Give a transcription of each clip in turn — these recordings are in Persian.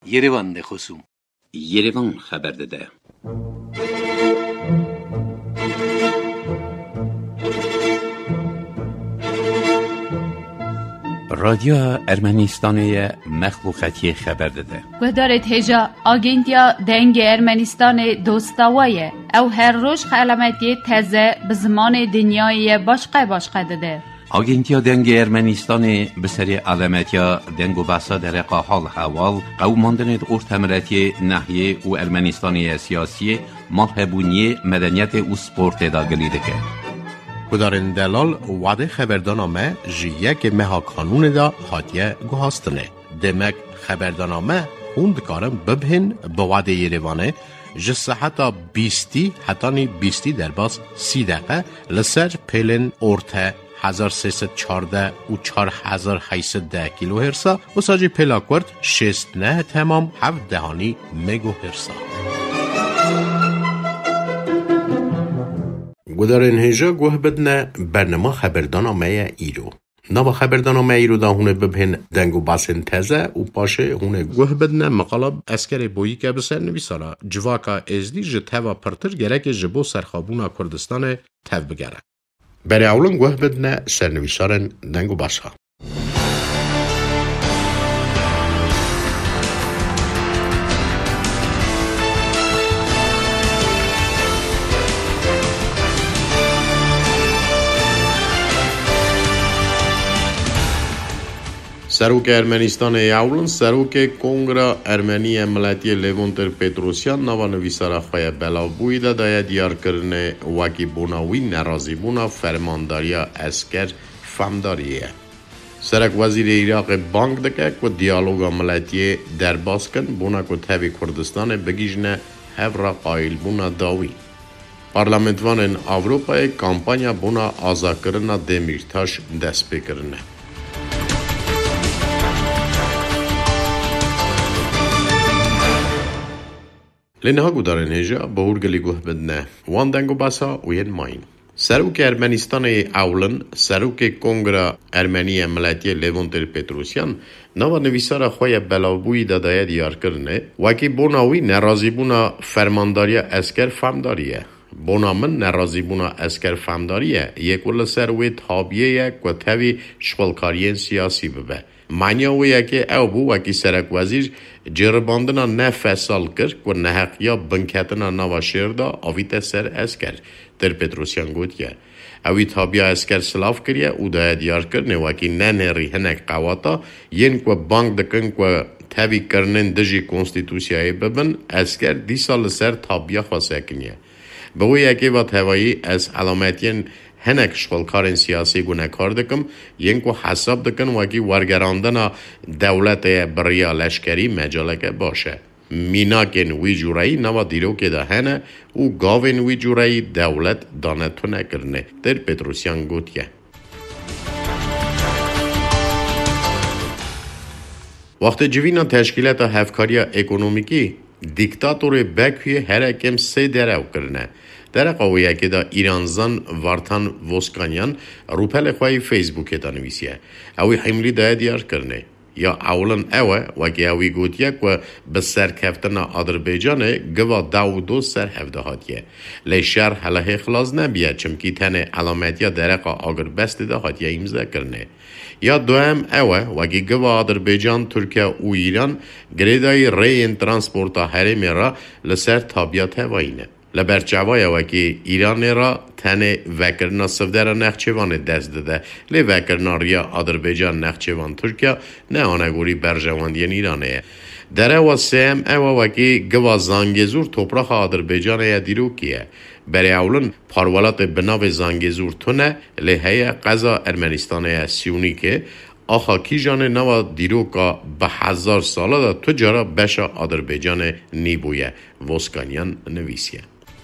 Yerevan de خصوم Yerevan خبر داده. رادیو ارمنستان مخلوقاتی خبر داده. و دارد هجا آگنتیا دنگ ارمنستان دوستاویه او هر روز علامتی تازه به زمان دنیای باشقه داده. آگنتیا دنگ ارمنستان به سری علامتیا دنگ و بحثا در حال حوال قوماندن ارتمرتی ناحیه و ارمنستانی سیاسی مرحبونی مدنیت و سپورت داگلیده که کدارن دلال وعده خبردانامه جیه که مها قانون دا حاتیه گوهاستنه. دمک خبردانامه خوند کارم ببهن به وعده یریوانه جسه حتی 20 در باز 30 دقیقه لسر پیلن ارته 1314 و 4810 کیلو هرسا و ساجی پیلاکورد 69 تمام 7 دهانی مگو هرسا. گدارن هجا گوه بدنه برنامه خبردانامه ایرو. نوا خبردانامه ایرو دا هونه ببهن دنگو باسن تزه و پاشه هونه گوه بدنه مقالب اسکر بویی که بسر نویسارا جواکا ازدی جتوا پرتر گرک جبو سرخابونا کردستان تف بگره. برای اولن گوه بدنه سرنویسارن دنگو باسا. سروک ارمنستان یاولن سروک کنگره ارمنی ملتی لیوانتر پتروسیان نوانویسارا خواه بلاوبوی دا دایا دیار کرنه واکی بوناوی نرازی بونا فرمانداریا اسکر فهمداریه. سرک وزیر عراق بانک دکه که دیالوگا ملتی در باز کن بونا که تبی کردستان بگیجنه هفرا قایل بونا داوی. پارلمنتوان اوروپای کامپانیا بونا آزا کرنه دمیرتاش دست بکرنه. لنها گودارن هجا با هرگلی گوه بدنه وان دنگو باسا وین ماین. سروک ارمنستان اولن سروک کنگره ارمنی ملتی لیوانتر پتروسیان نوا نویسارا خواه بلاوبوی دادایه دیار کرنه وکی بوناوی نرازی بونا فرمانداری اسکر فهمداریه. بونا من نرازی بونا اسکر فهمداریه یک ول سروی تابیه یک و تاوی شغلکارین سیاسی ببه. معنی اویه که او بو وکی سرک وزیر جرباندنا نه فصل کرد و نه حقیا بنکتنا نوا شیر دا آویت سر اسکر در پتروسیان گوتیه. اوی تابیا اسکر سلاف کریه او دای دیار کرنه وکی نه نری هنک قواتا ین که بانک دکن که تاوی کرنن دجی کنستیتوسیای ببن اسکر دی سال سر تابیا خواسته کنیه. به اویه که وات هوایی از علامتین هنک شغلکارن سیاسی گونه کار دکم ین که حساب دکن وکی ورگراندن دولت بریا لشکری مجالک باشه. میناکن وی جورایی نوا دیرو که ده هنه و گاوین وی جورایی دولت دانتو نکرنه در پتروسیان گوتیه. وقت جوینا تشکیلات هفکاری اکونومیکی دیکتاتور بکوی هر کم 3 درو کرنه. در قویه که دا ایرانزان وارتان وسکانیان روپل خواهی فیسبوک دا نویسیه. اوی حملی دا دیار کرنه. یا اولن اوه وکی اوی گوتیه که به سرکفتن آذربایجان گوا داودو سر هفته هاتیه. لی شهر حاله خلاص نبیه چمکی تنه علامتیا درقا آگر بست دا هاتیه امضا کرنه. یا دوام اوه وکی گوا آذربایجان ترکیه و ایران گریدای رین ترانسپورتا هرمی را لسر تابیات هوایینه. لبرچوای وکی ایران را تنه وکرنا سفدر نخچوان دست داده لی وکرنا ریا آذربایجان نخچوان ترکیه نه آنگوری برجواندین ایرانه. در او سیم او وکی گوا زانگزور توپراخ آذربایجان یا دیرو کیه. برای اولن پاروالات بناو زانگزور تونه لی هی قضا ارمنستان سیونی که آخا کی جانه نوا دیروکا به 1000 ساله دا تجارا بشا آذربایجان نیبویه وسکانیان نویسیه.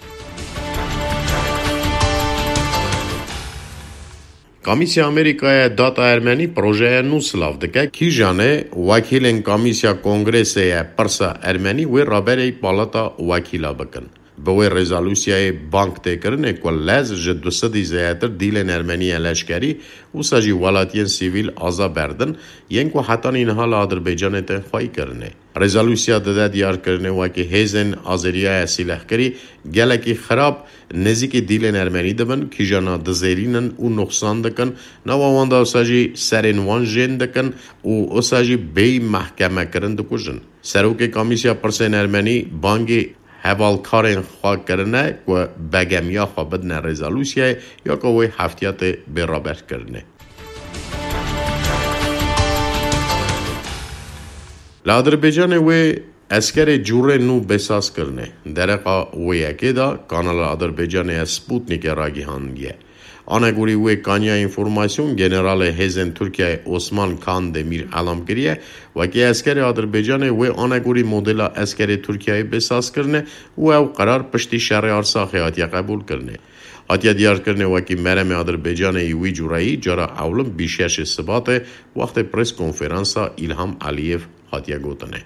کمیسیا امریکای داتا ارمنی پروژه نو سلاف دکه کی جانه وکیلن کمیسیا کنگرس پرسا ارمنی و رابری پالاتا وکیلا بکن. به رزولوسیای بانک تکرنه که لز جد دوستی زیادر دیل ارمنی لشکری و ساجی ولاتین سیویل آزا بردن ینکو حتی اینها لآذربایجان تنخواهی کرنه. رزولوسیا داده دیار کرنه و که هیزن آذریای سیلحکری گلکی خراب نزدیک دیل ارمنی دبن که جانا دزیرینن و نقصان دکن نوانده ساجی سرینوان جن دکن و ساجی بی محکمه کرن دکوژن. سروک کمیسیا پرسین ارمنی بانگی حوالکارین خواه کرنه و بگمیا خواه بدن رزولوسیای یا که وی هفتیات برابر کرنه. لآذربایجان وی اسکر جوره نو بساز کرنه. درقا وی اکی دا کانال آذربایجان سپوتنیک راگی هانگیه. آنگوری وی کانیا انفورماسیون جنرال هیزن ترکیه عثمان کان دمیر علام کریه و که اسکر آذربایجان وی آنگوری مدل اسکر ترکیه بساز کرنه و او قرار پشتی شرع ارسا خیاطی قبول کرنه. آتیا دیار کرنه و که مرم آذربایجان وی جورایی جارا اولم بیشش ثبات وقت پرس کنفرانسا ایلهام علیف آتیا گوتنه.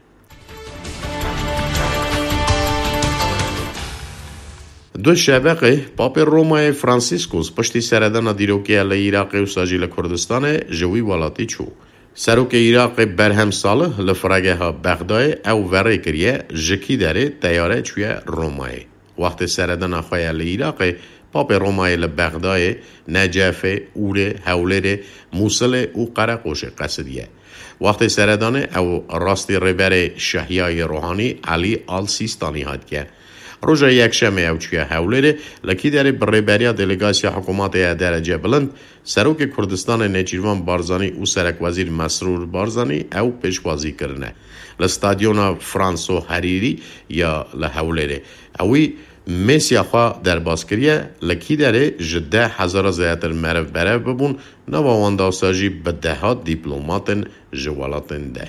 دو شبقه پاپ رومای فرانسیسکوس پشتی سردان دیروکی علی عراق و ساجیل کردستان جوی والاتی چو. سروک عراق برهم ساله لفرگه ها بغدای او وره کریه جکی داره تیاره چوی رومای. وقت سردان خواه علی عراق پاپ رومای لبغدای نجف، اوره، حولره، موصل و قرقوش قصدیه. وقت سردان او راستی ربر شهیای روحانی علی آل سیستانی هاد که روزا یک شمه او چوی حولره لکی در بربریا دلگاسیا حکومت درجه بلند سروک کردستان نچیروان بارزانی او سرک وزیر مسرور بارزانی او پیشوازی کرنه لستادیون فرانسو حریری یا لحولره اوی میسیا خواه در باسکریه لکی داره جده هزار زیادر مرف برف ببون نواوانده ساجی به دهات دیپلوماتن جوالاتن در.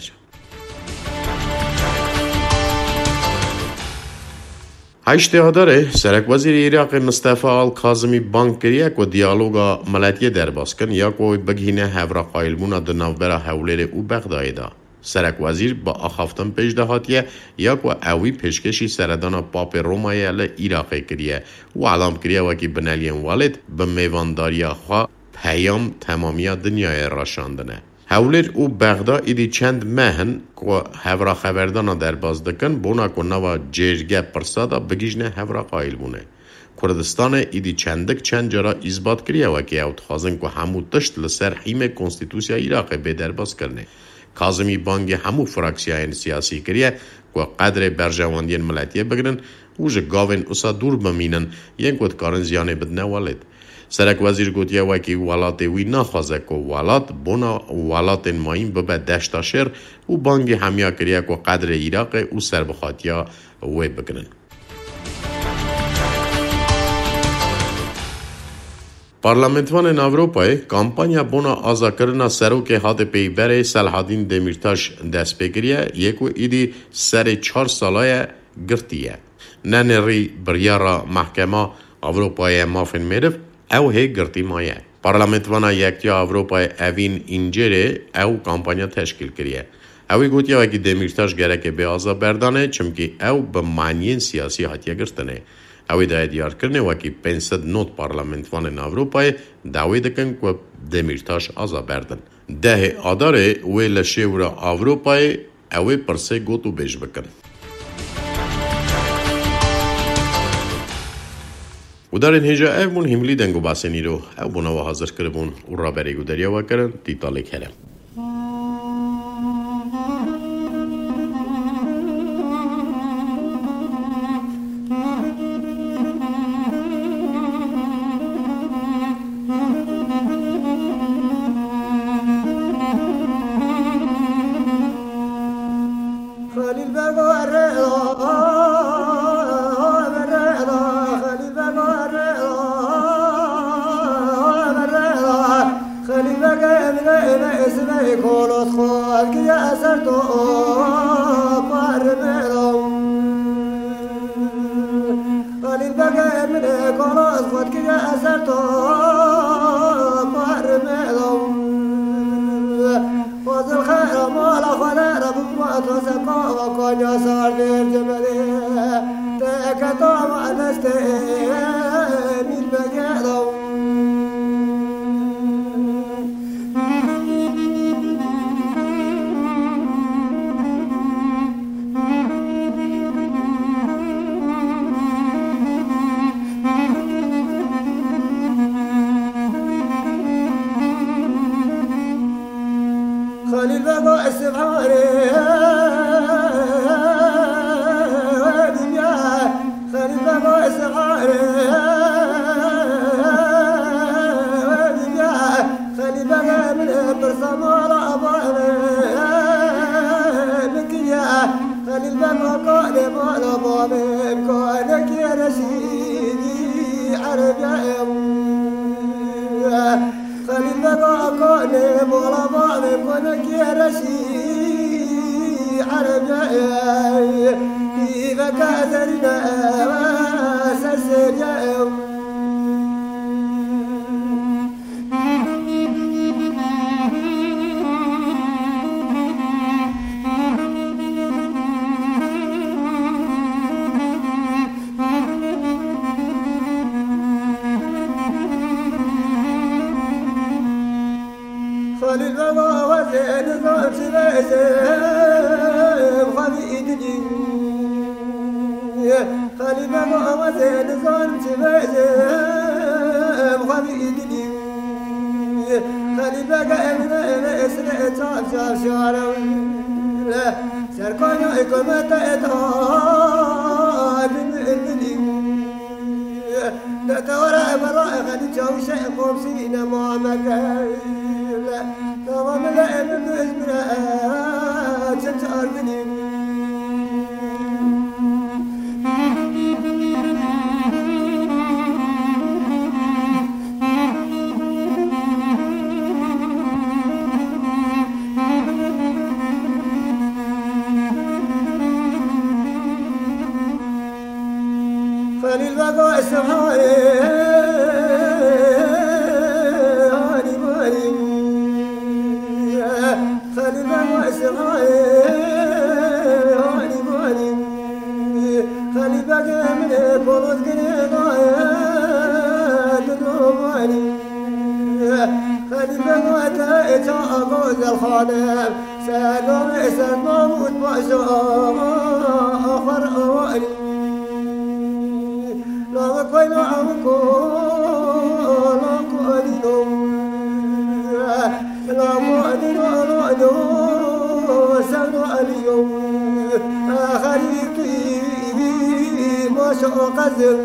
هشتهاداره سرک وزیر عراق مصطفی آل کاظمی بانک کریه که دیالوگا ملتیه در باسکن یا که بگهینه هفرا قایلبونا دنوبرا حولیر او بغدای دا. سرک وزیر با آخافتن پیش دهاتیه یا که اوی پیشکشی سردان پاپ رومای عراق کریه و علام کریه و که بنالین والد به میوانداری خواه پیام تمامی دنیای راشاندنه. حولیر او بغدا ایدی چند مهن که هفرا خبردانا در باز دکن بونا که نوا جرگه پرسادا بگیجنه هفرا قایل بونه. کردستان ایدی چند جارا اثبات کریه و که اوت خازن که همو تشت لسر حیم کنستیتوسیا عراق به در باز کرنه. کاظمی بانگ همو فراکسیاین سیاسی کریه که قدر برجواندین ملتیه بگرن و جه گاوین اصا دور بمینن ین کد کارن زیانه بدنه والد. سرک وزیر گوتیه و که والات وی نخوازه که والات بونا والات مایم ببه دشتا شر و بانگ همیا کریه که قدر عراق و سربخاتیا وی بگرن. پارلمنتوان اروپای کامپانیا بونا آزا کرنا سروک هات پیبر سلحادین دمیرتاش دست بگیریه یکو ایدی سر 4 سالای گرتیه. ننری بریارا محکمه اروپای مافن میرف او هی گرتی مایه. پارلمنتوان یکتیا اروپای اوین اینجره او کامپانیا تشکیل کریه. اوی گوتیا وکی دمیرتاش گرکه به آزا بردانه چمکی او به معنین سیاسی هاتیه گرتنه. اوی دای دیار کرنه وکی 500 نوت پارلمنتوان اروپای داوی دکن که دمیرتاش آزا بردن. ده آداره وی لشیور اروپای اوی پرسه گوتو بیش بکن. و در این هجا ایمون هملی دنگو باسنی رو او بناو حاضر کربون و را بریگو دریا و کرن تیتالی کرم. طامع نستمين بقالو خلي البقاء السبحاني خلي البقاء السبحاني خلي بقى من برسم ولا أبالي مكيا خلي البقاء قالب ولا بابي كونك يا رشيدي عربي خلي البقاء قالب ولا بابي كونك يا رشيدي عربي إذا كاثرنا سسجاء خلي البقاء وزين ضعف بيزم خلي إدني خلي البقاء وزين ضعف بيزم خلي إدني خلي البقاء من إسرع تعب شارع سركان إقامة إطهار من إدني نتورى براء خلي جوش قوم سينا ما مكان تمام لعب بإزمرات تأرضني خلي البقاء السبحاني خلي البقاء السبحاني خلي بقى من بلد قريضايا تدوماني خلي بقى تأقوز الخانم سلام إسان موت بأشام آخر أواني لا مكوين عمكو لا كوالينو لا مؤذن ورعدو سنو اليوم آخريكي ما شاء قدر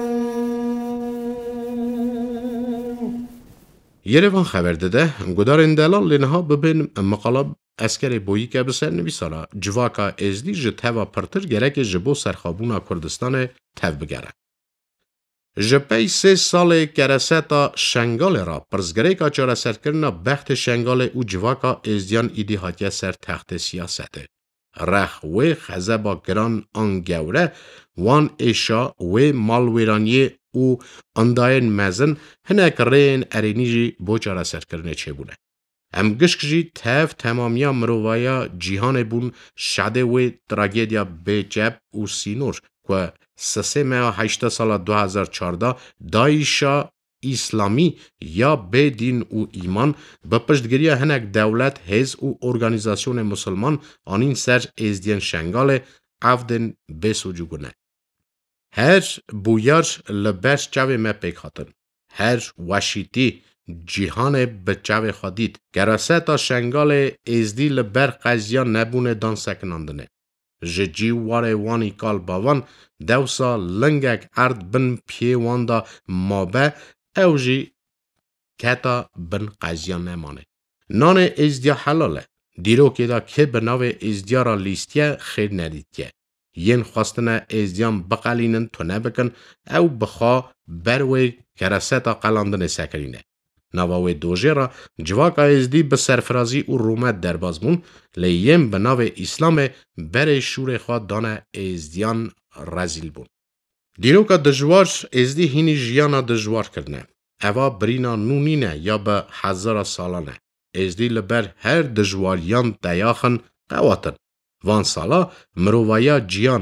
Երևան խաբերդեդե գուդարեն դալալ լենհա բբեն մقالب اسکر بویی که بسر نویسالا جواکا ازدی جتهوا پرتر گرک جبو سرخابونا کردستان تف بگره. جپی 3 سال کرستا شنگال را پرزگریکا چاره سرکرنا بخت شنگال او جواکا ازدیان ایدی هاتیه سر تخت سیاسته. رخ و خزبا گران آنگوره وان ایشا و مالویرانی او انداین مزن هنک رین ارینیجی بو چاره سرکرنه چه بونه. ام گشکجی تف تمامیا مرووایا جیهان بون شده و تراگیدیا بیجب و سینور که 3 سال 2014 دایشا اسلامی یا بدین و ایمان به پشتگیری هنک دولت هز و ارگانیزاسیون مسلمان آنین سر ازدین شنگال عفدن بسوجو گونه. هر بویار لبرش جوه مپیک خاطن. هر وشیتی جیهان بچاوی خادید گراستا شنگال ازدی لبر قضیان نبونه دان سکناندنه. جی واره وانی کال باوان دوسا لنگک ارد بن پیواندا مابه او جی کتا بن قضیان نمانه. نان ازدیا حلاله. دیرو که دا که بناوه ازدیا را لیستیه خیر ندیدیه. ین خواستنه ازدیان بقالینن تو نبکن او بخوا بروی گراستا قلاندن سکرینه. نواوی دوژه را جواکا ازدی به سرفرازی و رومت در بازمون لیم به ناو اسلام بر شور خواه دانه ازدیان رزیل بون. دیروکا دجوار ازدی هینی جیانا دجوار کرنه. اوا برینا نونینه یا به 1000 سالانه. ازدی لبر هر دجواریان دیاخن قواتن. وان سالا مرووایا جیانه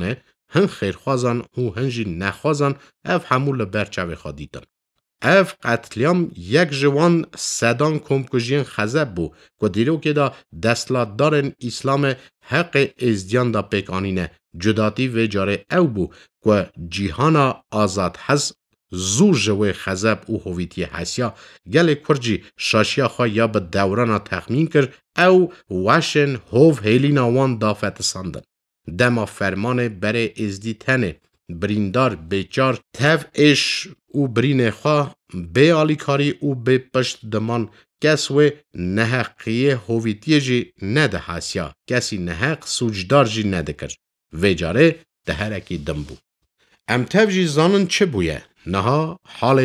هن خیرخوازن و هنجی نخوازن اف همو لبرچوی خادیدن. اف قتلیام یک جوان صدان کمکجین خزب بو که دیرو که دا دستلات دارن اسلام حق ازدیان دا پیکانینه جداتی و جاره او بو که جیهانا آزاد هز زور جوه خزب او هویتی حسیا گل کرجی شاشیا خواه یا به دورانا تخمین کر او وشن هوف هیلینا وان دافت ساندن. دما فرمان بره ازدی تنه بریندار بیچار تف اش او برین خواه به آلیکاری او به پشت دمان کس و نحقیه هویتی جی نده حسیا کسی نحق سوجدار جی نده کر و جاره ده هرکی دم بو. ام تف جی زانن چه بویه؟ نها حال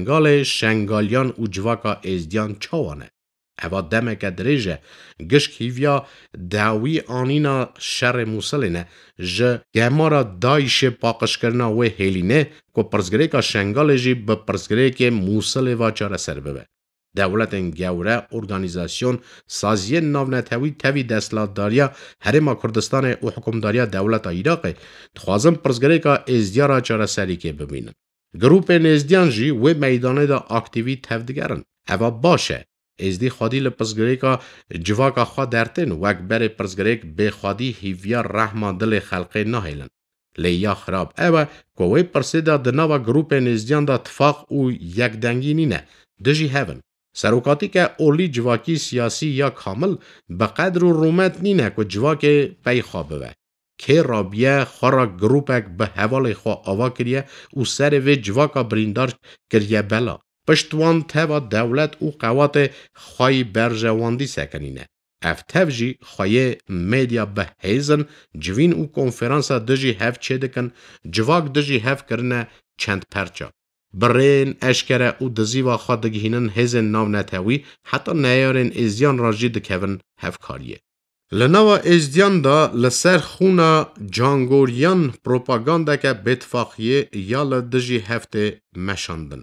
شنگالیان و جواکا ازدیان چوانه. اوا دمک دریجه گشک هیویا داوی آنینا شر موسلینه جه گمارا دایش پاقش کرنا و هیلینه که پرزگریکا شنگال جی به پرزگریک موسل و چاره سر ببه. دولت گوره ارگانیزاسیون سازی ناونتوی توی دستلاتداریا هرما کردستان و حکمداریا دولت عراق تخوازم پرزگریکا ازدیارا چاره سری که ببینن. گروپ نزدیان جی و میدانه دا اکتیوی تفدگرن. اوا باشه. ازدی خادی لپسگریکا جواکا خواه درتن وک بر پرزگریک به خادی هیویا رحمه دل خلقه نهیلن. لیا خراب اوه کوی پرسیدا دناوا گروپ نزدیان دا اتفاق او یک دنگی نینه دجی هون. سروکاتی که اولی جواکی سیاسی یا کامل بقدر و رومت نینه که جواک پی خوابه وه. که رابیه خورا گروپک به حوال خواه آوا کریه و سر و جواکا بریندار کریه بلا. پشتوان توا دولت و قوات خواهی برجواندی سکنینه. افتف جی خواهی میدیا به هیزن جوین و کنفرانسا دجی هف چه دکن جواک دجی هف کرنه چند پرچا. برین اشکره و دزیوا خواه دگهینن هیزن ناو نتاوی حتی نیارن ازیان راجی دکون هف کاریه. لنوا ازدیان دا لسر خونا جانگوریان پروپاگاندا که بتفاقیه یا لدجی هفته مشاندن.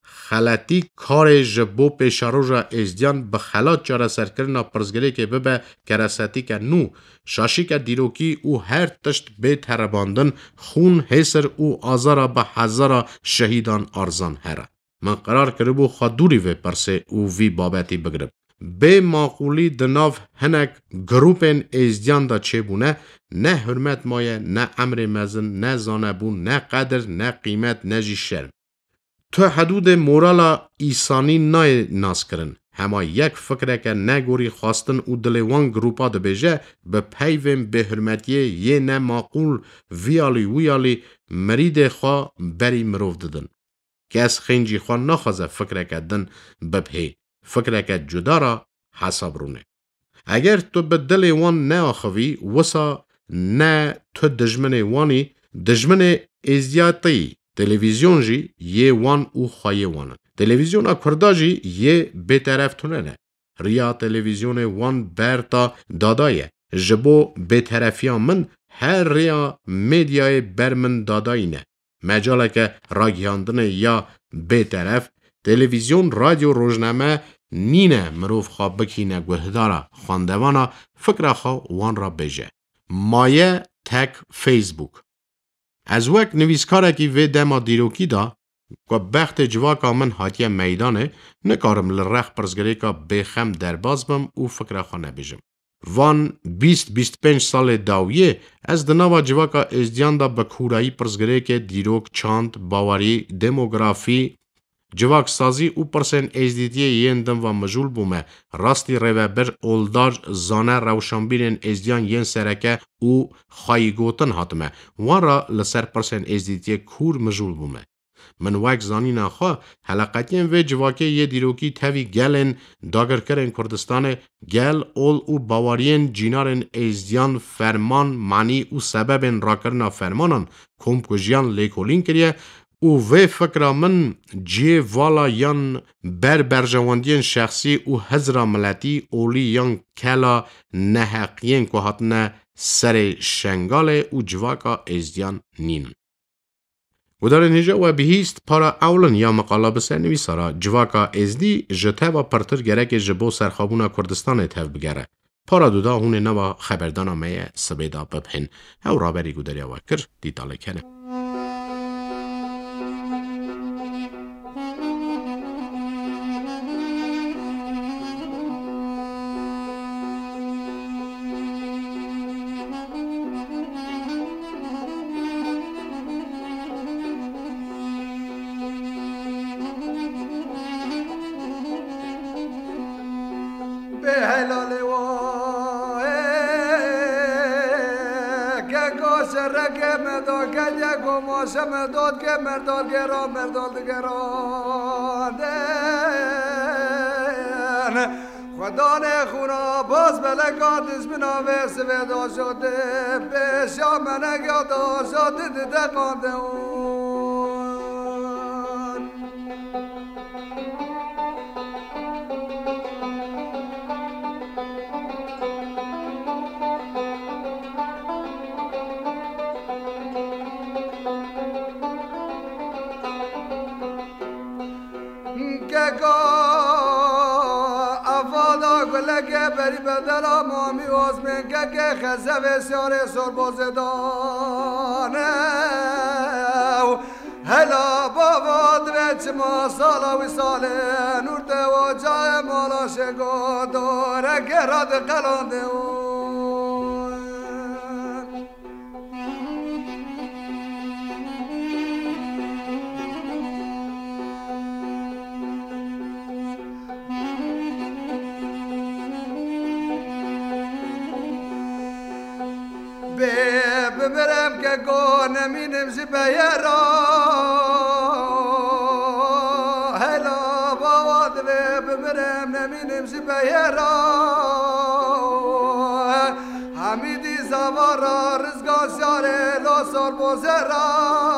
خلاتی کار جبو پیشاروژا ازدیان به خلات چاره سرکرنا پرزگری که ببه کرساتی که نو شاشی که دیروکی او هر تشت به ترباندن خون حسر او آزارا به هزارا شهیدان ارزان هره. من قرار کربو خادوری و پرسه او وی بابتی بگرب. به معقولی دناف هنک گروپن ازدیان دا چه بونه نه حرمت مایه نه امر مزن نه زانبون نه قدر نه قیمت نه جی شرم. تو حدود مورالا ایسانی نای ناس کرن. هما یک فکره که نگوری خواستن او دلوان گروپا ده بیجه به پیویم به حرمتیه یه نه معقول ویالی مرید خواه بری مروف ددن. که از خینجی خواه نخوازه فکره که دن بپهی. فکره که جدا را حساب رونه. اگر تو به دلوان نه آخوی وسا نه تو دجمن وانی دجمن ازیاتی تلویزیون جی یه وان او خواهی وانن. تلویزیون کردا جی یه بیطرف تونه نه. ریا تلویزیون وان برتا دادایه. جبو بیطرفیان من هر ریا میدیای برمن دادایی نه. مجاله که راگیاندن یا بیطرف تلویزیون رادیو روزنامه نینه مروف خواه بکینه گوهدارا خواندوانا فکر خواه وان را بجه. مایه تک فیسبوک. از وقت نویسکاره که وی دما دیروکی دا که بخت جواکا من حاتیه میدانه نکارم لرخ پرزگری که بخم در باز بم او فکر خانه بجم. وان 20-25 سال داویه از دناوا جواکا ازدیان دا بکورایی پرزگری که دیروک چاند باوری دموگرافی جواک سازی او پرسن ازدیتیه یندم و مجول بومه راستی روبر اولدار زانه روشنبیرن ازدیان ین سرکه او خواهی گوتن حتمه وان را لسر پرسن ازدیتیه کور مجول بومه. من وک زانی نخوا حلقتین و جواکه یه دیروکی تاوی گلن داگر کرن کردستان گل اول او باوارین جینارن ازدیان فرمان معنی او سببن را کرنا فرمانان کمکجیان لیکولین کریه او وی فکر من جی والا یان برجواندین شخصی او هزرا ملتی اولی یان کلا نحقین که حتنه سر شنگال او جواکا ازدیان نین. و در نجا و بهیست پارا اولن یا مقالا بسر نویسارا جواکا ازدی جته و پرتر گره که جبو سرخابونا کردستان تف بگره. پارادودا هون نوا خبردانامه سبیدا ببهن او رابری گودریا وکر دیتاله کنه. مرداد که مرداد گران مرداد گران خدا نه خونا باز بلکات از بناوه سویدا شده بشا منگ یادا شده دیده قانده که بری بدل آمامی آزمین که خزه و سیاره سربازدانه هلا بابا دوچ ما سالا و ساله نور دو جای مالا شگو داره گراد قلانده ببرم که گونه می نمزی بیرا هلا بابا دوه ببرم نمی نمزی بیرا حمیدی زوارا رزگان سیاره لاسار بوزرا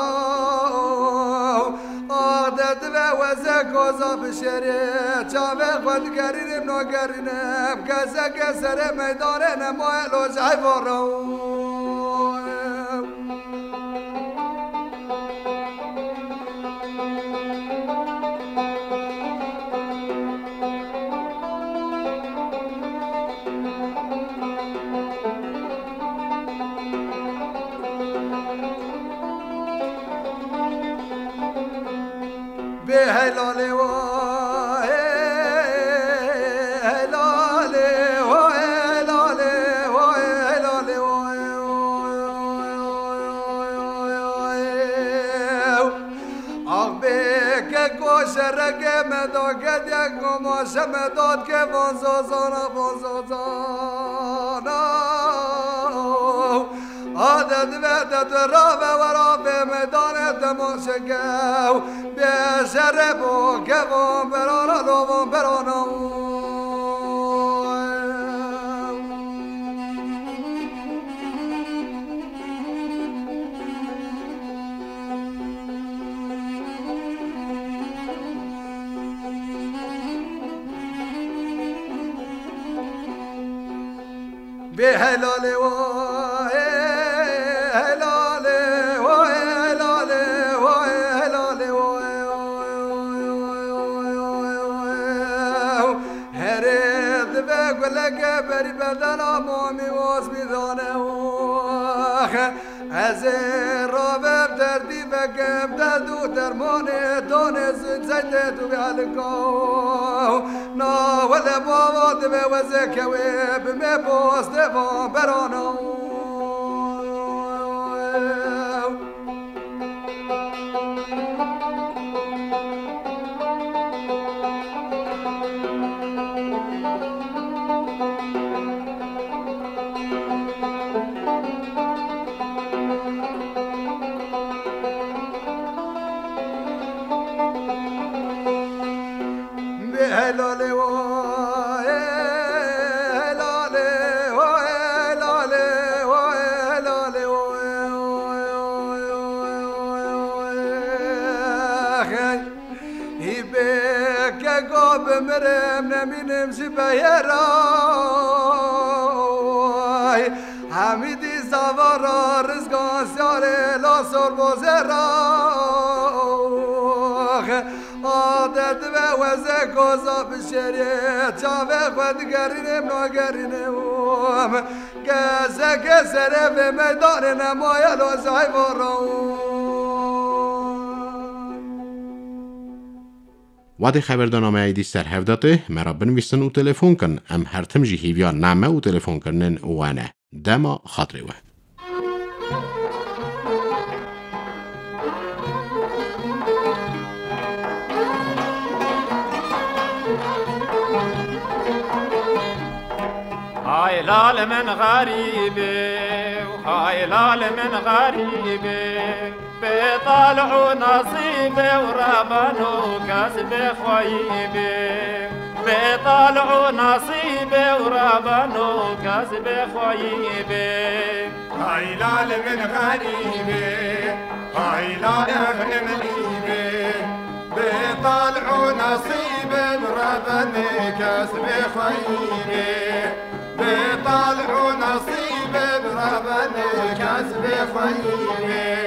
عادت و وزه کوزا بشره چاوه خود گرینم نو گرینم کسه کسر میدانه نمای لوش حیوارا هلاله و هلاله و هلاله و هلاله و آب که کوشر که مداد که گماش مداد که وانزازانا وانزازانا عادت ودت راه و راه میدان تماشاگاه بیشتر با گوام برانا لوام برانا به هلاله و لگه بری بدن آمامی واز میدانه از رابم دردی بگم دردو درمانه دانه زنده تو بیالکو ناول بابا دبه وزه کوه بمه باز دوام برانو هلاله و هلاله و هلاله و هلاله و هیبه که گاب مرم نمینم زی بیرای حمیدی زوارا رزگان سیاره لاسور بوزرای آده ودد و وزه کوزا بشریه چاوه خود گرینم نگرینم گزه گسره و میدان نمایه لوزای ورون وادي خبردنامه ایدی سر هفداته مرا بنویسن و تلفون کن ام هر تمجی هیویا نامه و تلفون کنن وانه دما خاطری و هاي لال من غريبي وهاي لال من غريبي بطلعوا نصيبي وربانو كسب خويبي بطلعوا نصيبي وربانو كسب خويبي هاي لال من غريبي هاي لال من غريبي بطلعوا نصيبي وربانو كسب خويبي بطلعوا نصيبي وربانو كسب خويبي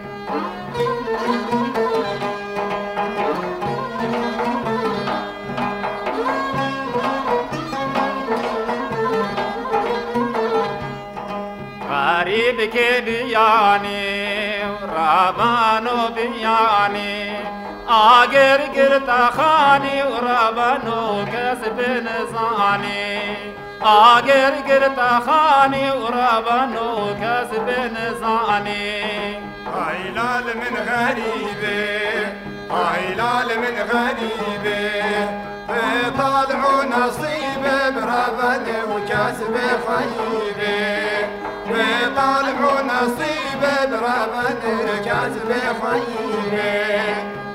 غريب كبياني وربانو بياني آگر گرتا خانی وربانو كسب نزاني آگر گرتا خانی وربانو كسب نزاني هاي لال من غريبي هاي لال من غريبي بطلعوا نصيبي بربني وكسب خيبي بطلعوا نصيبي بربني وكسب خيبي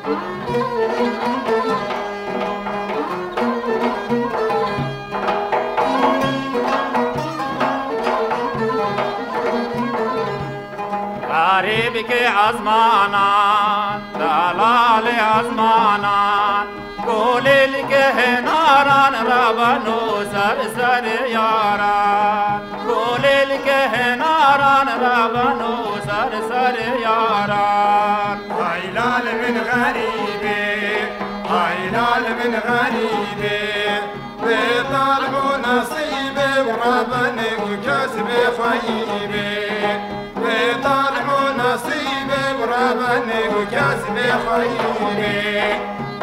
غريبك عزمانا دلال عزمانا قولي لك هناران ربانو سر ياران قولي لك هناران ربانو سر ياران هاي لال من غريبي هاي لال من غريبي بطلعوا نصيبي وربني وكسب خيبي بطلعوا نصيبي وربني وكسب خيبي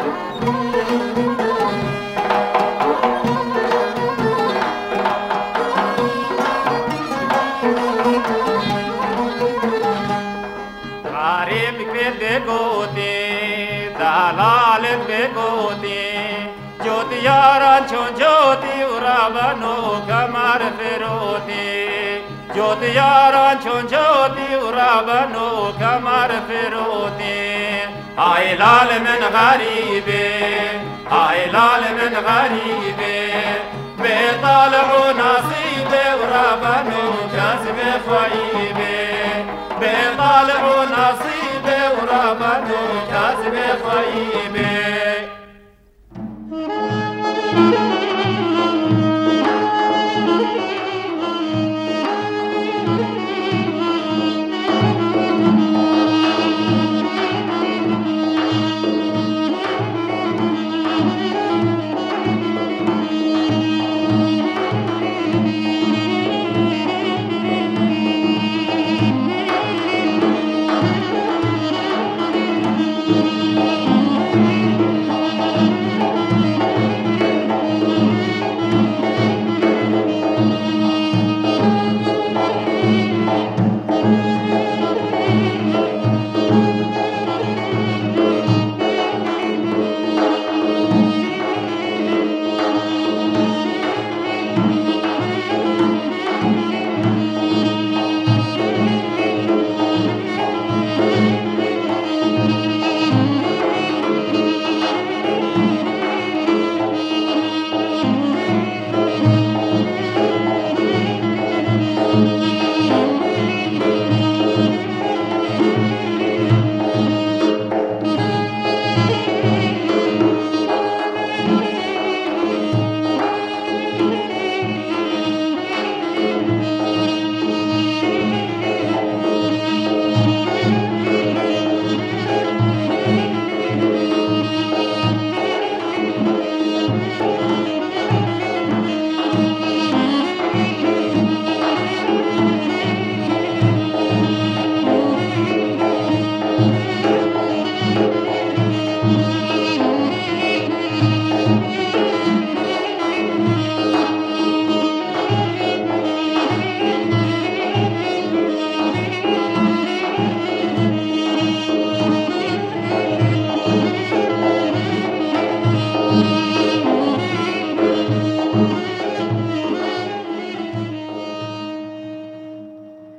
غريبك بيقودي دلال بيقودي جوتي ياران چون جوتي وربانو كمار فرودي جوتي ياران چون جوتي وربانو كمار فرودي هاي لال من غريبي هاي لال من غريبي بطلعوا نصيبي وربانو كسب خيبي بطلعوا نصيبي وربانو كسب خيبي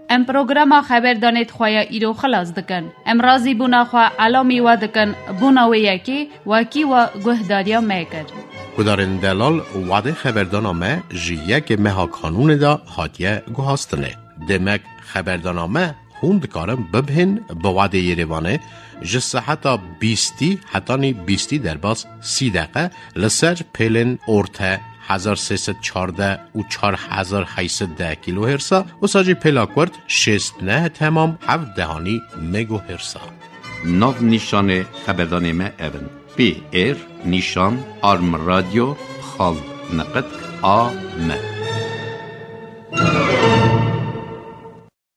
ام پروگرام خبردانیت خواه ایرو خلاص دکن. ام رازی بونا خواه علامی و دکن بونا و یکی وکی و گهداریا میکر. کدارن دلال وعده خبردانامه جیه که مها کانون دا هاتیه گوهاستنه. دمک خبردانامه خوند کارم ببهن با وعده یروانه جسه حتی 20 حتی 20 در باز 30 دقیقه لسر پیلن ارته 1314 و 4810 کیلو هرسا و ساجی پلاکورد 69 تمام 7 دهانی مگو هرسا. ناو نیشان خبردان ما اون PR نیشان آرم رادیو خال نقد آم